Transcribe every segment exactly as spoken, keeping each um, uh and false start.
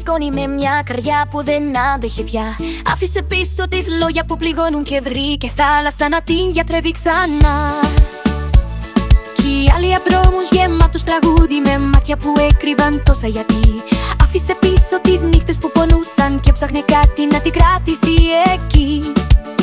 σκόνη με μια καρδιά που δεν άντεχε πια. Άφησε πίσω της λόγια που πληγώνουν και βρήκε θάλασσα να την γιατρεύει ξανά. Κι οι άλλοι απρόμους γεμάτους τραγούδι με μάτια που έκρυβαν τόσα γιατί. Άφησε πίσω τις νύχτες που πονούσαν και ψάχνε κάτι να την κράτησει εκεί.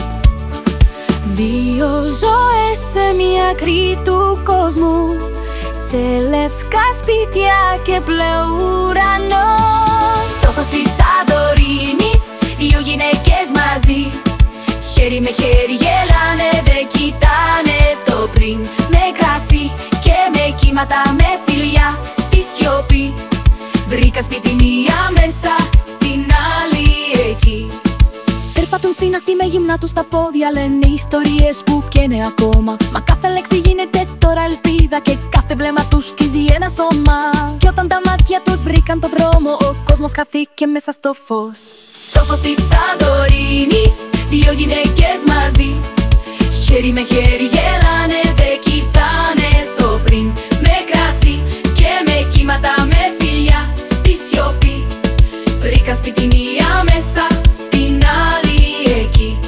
Δύο ζωές σε μια άκρη του κόσμου, σε λευκά σπίτια και μπλε ουρανό. Στο φως της Σαντορίνης, δύο γυναίκες μαζί, χέρι με χέρι γελάνε, δεν κοιτάνε το πριν. Με κρασί και με κύματα, με φιλιά στη σιωπή. Βρήκα σπίτι μία μέσα, στην άλλη εκεί. Περπατούν στην ακτή με γυμνά τους τα πόδια, λένε ιστορίες που καίνε ακόμα. Μα κάθε λέξη γίνεται τώρα ελπίδα και κάθε βλέμμα τους σκίζει ένα σώμα. Κι όταν τα μάτια τους βρήκαν το δρόμο, ο κόσμος χαθήκε μέσα στο φως. Στο φως της Σαντορίνης, δύο γυναίκες μαζί, χέρι με χέρι γελάνε, δεν κοιτάνε το πριν. Με κρασί και με κύματα, με φιλιά στη σιωπή. Βρήκα σπίτι μία μέσα, στην άλλη εκεί.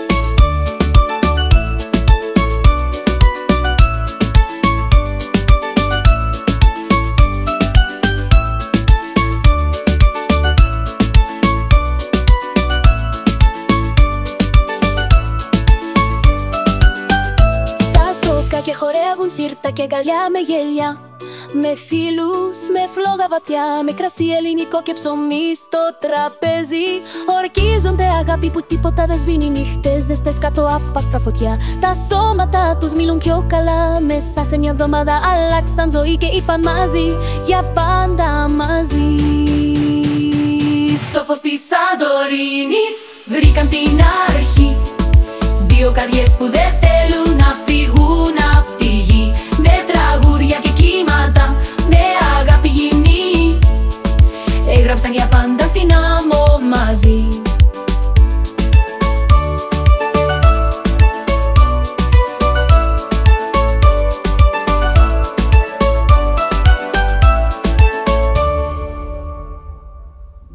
Στα σόκα και χορεύουν σύρτα και αγκαλιά με γέλια, με φίλους, με φλόγα βαθιά, με κρασί ελληνικό και ψωμί στο τραπέζι. Ορκίζονται αγάπη που τίποτα δεν σβήνει, νύχτες ζεστές κάτω από άστρα φωτιά. Τα σώματα τους μιλούν πιο καλά, μέσα σε μια εβδομάδα άλλαξαν ζωή και είπαν μαζί, για πάντα μαζί. Στο φως της Σαντορίνης βρήκαν την αρχή, δύο καρδιές που δεν